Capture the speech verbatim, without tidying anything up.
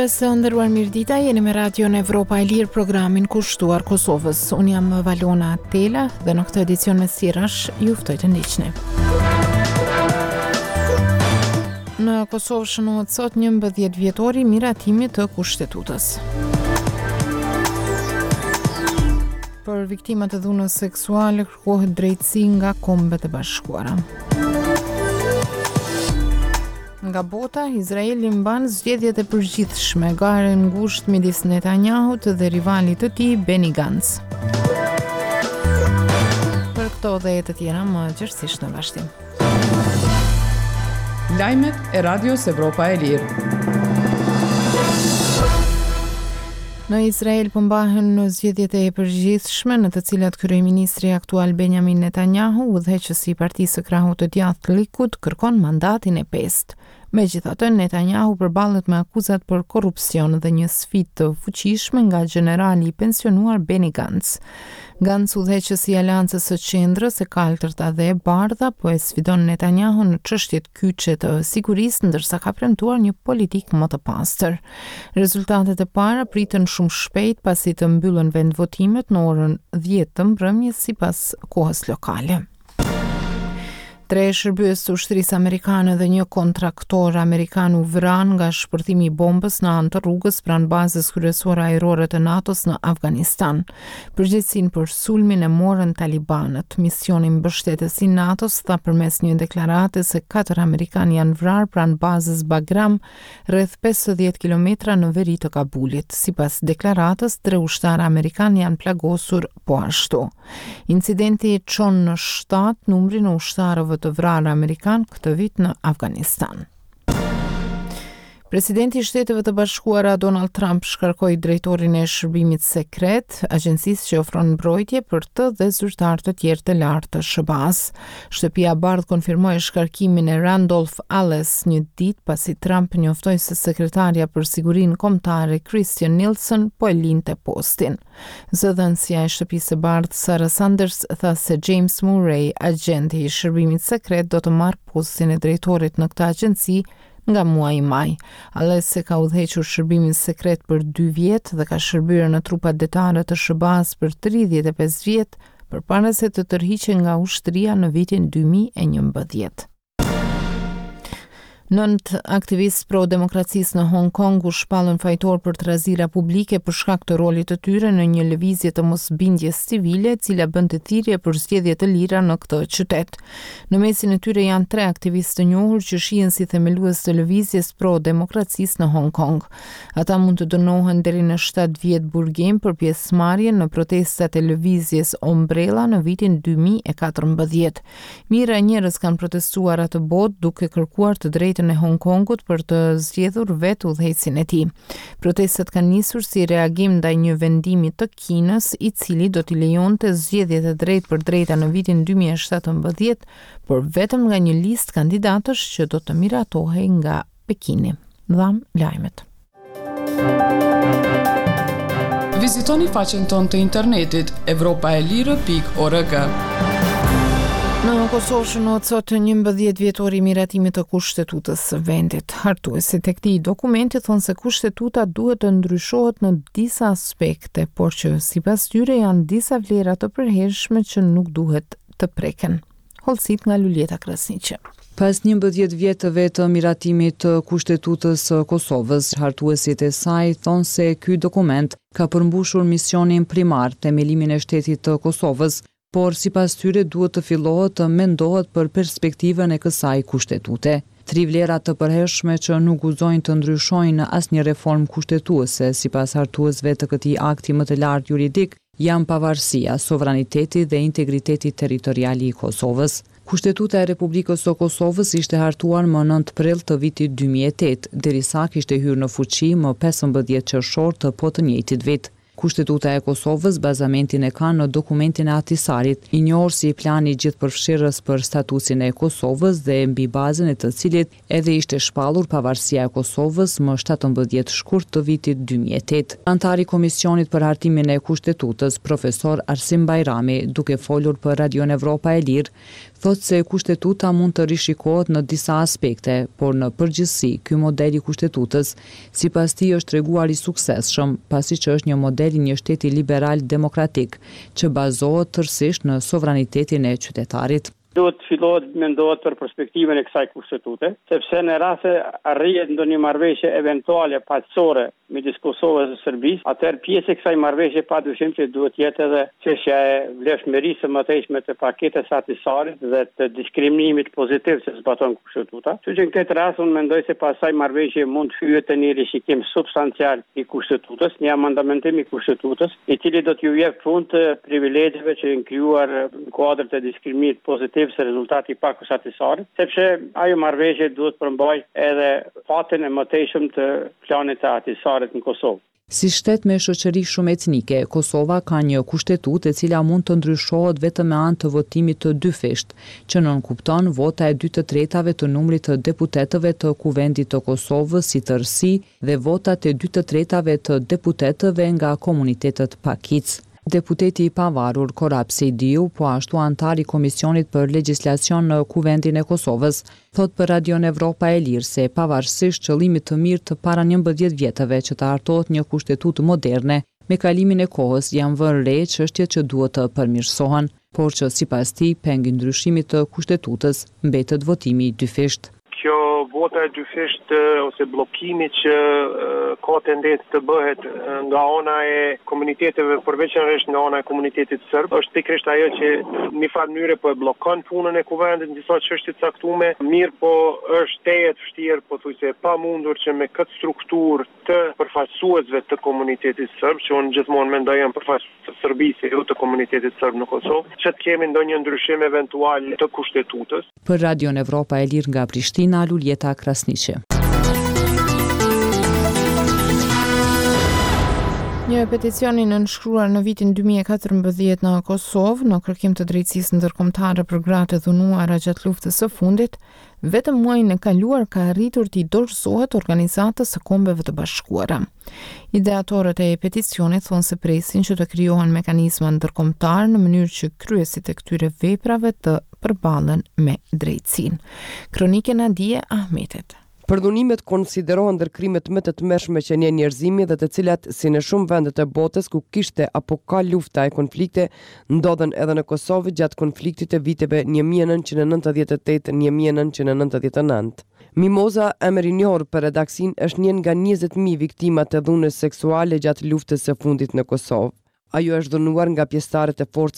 Mëngjes, të nderuar mirëdita, jeni me Radio në Evropa e Lirë, programin kushtuar Kosovës. Unë jam Valona Tela dhe në këtë edicion me sirash ju ftoj të ndiqni. Në Kosovë shënohet sot njëmbëdhjetë vjetori miratimit të kushtetutës. Për viktimat e dhunës seksuale kërkohet drejtësi nga Kombet e Bashkuara. Nga bota, Izraeli mban zgjedhjet e përgjithshme, gare ngushtë midis Netanyahut dhe rivalit të tij Benny Gantz. Për këto dhe të tjera më gjërësisht në vazhdim. Lajmet e Radios Evropa e Lirë. Në Izrael përmbahen në zgjedhjet e përgjithshme në të cilat kryeministri aktual Benjamin Netanyahu, udhëheqësi i Partisë së Krahut të Djathtë Likud, kërkon mandatin e pestë. Megjithatë, Netanyahu përballet me akuzat për korrupsion dhe një sfidë të fuqishme nga generali i pensionuar Benny Gantz. Gantz, udhëheqësi i Aleancës së Qendrës, e Kaltërta dhe e Bardha, po e sfidon Netanyahu në çështjet kyçe të sigurisë, ndërsa ka premtuar një politikë më të pastër. Rezultatet e para priten shumë shpejt pasi të mbyllen vendvotimet në orën dhjetë të mbrëmjes sipas kohës lokale. Tre shërbyes të ushtrisë amerikane dhe një kontraktor amerikan u vranë nga shpërthimi i bombës në anë të rrugës pranë bazës kryesore ajrore të NATO-s në Afganistan. Përgjegjësinë për sulmin e morën talibanët. Misioni mbështetës i NATO-s tha përmes një deklarate se katër amerikanë janë vrarë pranë bazës Bagram, rreth pesëdhjetë kilometra në veri të Kabulit. Sipas deklaratës, tre ushtarë amerikanë janë plagosur po ashtu. Incidenti çon në shtatë numrin e ushtarëve të vrarë amerikan këtë vit në Afganistan. Presidenti i Shteteve të Bashkuara Donald Trump shkarkoi drejtorin e shërbimit sekret, agjencisë që ofron mbrojtje për të dhe zyrtar të tjerë të lartë të S B A-s. Shtëpia e Bardhë konfirmoi shkarkimin e Randolph Alles një ditë pasi Trump njoftoi se sekretarja për sigurinë kombëtare Christian Nielsen po e linte postin. Zëdhënësia e shtëpisë së Bardhë Sarah Sanders tha se James Murray, agjenti i shërbimit sekret, do të marrë postin e drejtorit në këtë agjenci nga muaji maj. Alles se ka udhëhequr shërbimin sekret për dy vjet dhe ka shërbyer në trupat detare të S B A-s për tridhjetë e pesë vjet, përpara se të tërhiqej nga ushtria në vitin dy mijë e njëmbëdhjetë. Nënt aktivistë pro-demokracisë në Hong Kong u shpallën fajtor për trazira publike për shkak të rolit të tyre në një lëvizje të mosbindjes civile, e cila bën të thirrje për zgjedhje të lira në këtë qytet. Në mesin e tyre janë tre aktivistë të njohur që shihen si themelues të lëvizjes pro-demokracisë në Hong Kong. Ata mund të dënohen deri në shtatë vjet burgim për pjesëmarrjen në protestat e lëvizjes Umbrella në vitin dy mijë e katërmbëdhjetë. Mijëra njerëz kanë protestuar atë botë duke kërkuar të drejtë në Hong Kongut për të zgjedhur vetë udhëheqësin e tij. Protestat kanë nisur si reagim ndaj një vendimi të Kinës, i cili do t'i lejonte zgjedhjet e drejtë për drejta në vitin dy mijë e shtatëmbëdhjetë, por vetëm nga një listë kandidatësh që do të miratohej nga Pekini. Dham lajmet. Vizitoni faqen tonë të internetit evropa e lirë pikë org. Në Kosovë shënohet sot njëmbëdhjetë vjetori i miratimit të kushtetutës së vendit. Hartuesit e këtij dokumenti thonë se kushtetuta duhet të ndryshohet në disa aspekte, por që sipas tyre janë disa vlera të përhershme që nuk duhet të preken. Hollësit nga Luljeta Krasniqi. Pas njëmbëdhjetë vjetëve të miratimit të kushtetutës së Kosovës, hartuesit e saj thonë se ky dokument ka përmbushur misionin primar, themelimin e shtetit të Kosovës, por sipas tyre duhet të fillohet të mendohet për perspektivën e kësaj kushtetuute. Tri vlerat të përhershme që nuk guxojnë të ndryshojnë asnjë reformë kushtetuese, sipas hartuesve të këtij akti më të lartë juridik, janë pavarësia, sovraniteti dhe integriteti territorial i Kosovës. Kushtetuta e Republikës së Kosovës ishte hartuar më nëntë prill të vitit dy mijë e tetë, derisa kishte hyrë në fuqi më pesëmbëdhjetë qershor të po të njëjtit vit. Kushtetuta e Kosovës bazamentin e ka në dokumentin e Ahtisarit, i njohur si plani gjithëpërfshirës për statusin e Kosovës dhe mbi bazën e të cilit edhe ishte shpallur pavarësia e Kosovës më shtatëmbëdhjetë shkurt të vitit dy mijë e tetë. Antari i Komisionit për hartimin e Kushtetutës, profesor Arsim Bajrami, duke folur për Radion Evropa e Lirë, Thotë se kushtetuta mund të rishikohet në disa aspekte, por në përgjithësi ky model i kushtetutës sipas tij është treguar i suksesshëm, pasi që është një model i një shteti liberal demokratik që bazohet tërësisht në sovranitetin e qytetarit. Duhet fillohet mendohet për perspektivën e kësaj kushtetute, sepse në rast se arrihet ndonjë marrëveshje eventuale paqësore midis Kosovës dhe Serbisë, atëherë pjesë e kësaj marrëveshje padyshim që duhet jetë edhe çështja e vlefshmërisë së mëtejshme të paketës atisarit dhe të diskriminimit pozitiv që zbaton kushtetuta. Kështu që në këtë rast unë mendoj se pas asaj marrëveshje mund të hyhet një rishikim substancial i kushtetutës, një amandamentim i kushtetutës, i cili do t'ju jep fund të privilegjeve që janë krijuar në kuadër të diskriminimit pozitiv se rezultati i pakës atisarit, sepse ajo marrëveshje duhet përmbajë edhe fatin e mëtejshëm të planit të atisarit në Kosovë. Si shtet me shoqëri shumë etnike, Kosova ka një kushtetutë e cila mund të ndryshohet vetëm me anë të votimit të dyfisht, që nënkupton vota e dy të tretave të numrit të deputetëve të Kuvendit të Kosovës si tërësi dhe votat e dy të tretave të deputetëve nga komunitetet pakic. Deputeti i pavarur Korap Sejdiu, po ashtu antar i Komisionit për Legjislacion në Kuvendin e Kosovës, thot për Radion Evropa e Lirë se pavarësisht qëllimit të mirë të para njëmbëdhjetë vjetëve që të hartohet një kushtetutë moderne, me kalimin e kohës janë vënë re çështjet që duhet të përmirësohen, por që sipas tij pengi ndryshimit të kushtetutës mbetet votimi i dyfisht. Kjo vota e dyfisht ose bllokimi që ka tendencë të bëhet nga ana e komuniteteve, përveçanërisht nga ana e komunitetit serb, është pikërisht ajo që në fakt mënyrë po e bllokon punën e kuvendit në disa çështje të caktuara, mirë po është tejet vështirë, pothuajse e pamundur që me këtë strukturë të përfaqësuesve të komunitetit serb, që unë gjithmonë mendoj janë përfaqësues të Serbisë, jo të komunitetit serb në Kosovë, që të kemi ndonjë ndryshim eventual të kushtetutës. Për Radion Evropa e Lirë nga Prishtina, Luljeta Krasniqi. Një peticioni nënshkruar në vitin dy mijë e katërmbëdhjetë në Kosovë në kërkim të drejtësisë ndërkombëtare për gratë e dhunuara gjatë luftës së fundit, vetëm muajin e kaluar ka arritur t'i dorëzohet Organizatës së Kombeve të Bashkuara. Ideatorët e peticionit thonë se presin që të krijohen mekanizma ndërkombëtar në mënyrë që kryesit e këtyre veprave të përballen me drejtësinë. Kronike Nadije Ahmetit. Përdhunimet konsiderohen ndër krimet më të tmerrshme që një njerëzimi dhe të cilat, si në shumë vende të botës ku kishte apo ka lufta e konflikte, ndodhen edhe në Kosovë gjatë konfliktit të viteve një mijë e nëntëqind e nëntëdhjetë e tetë - një mijë e nëntëqind e nëntëdhjetë e nëntë. Mimoza, emër i njohur për redaksin, është një nga njëzet mijë viktima të dhunës seksuale gjatë luftës së fundit në Kosovë. Ajo është dhunuar nga pjesëtarët e forcave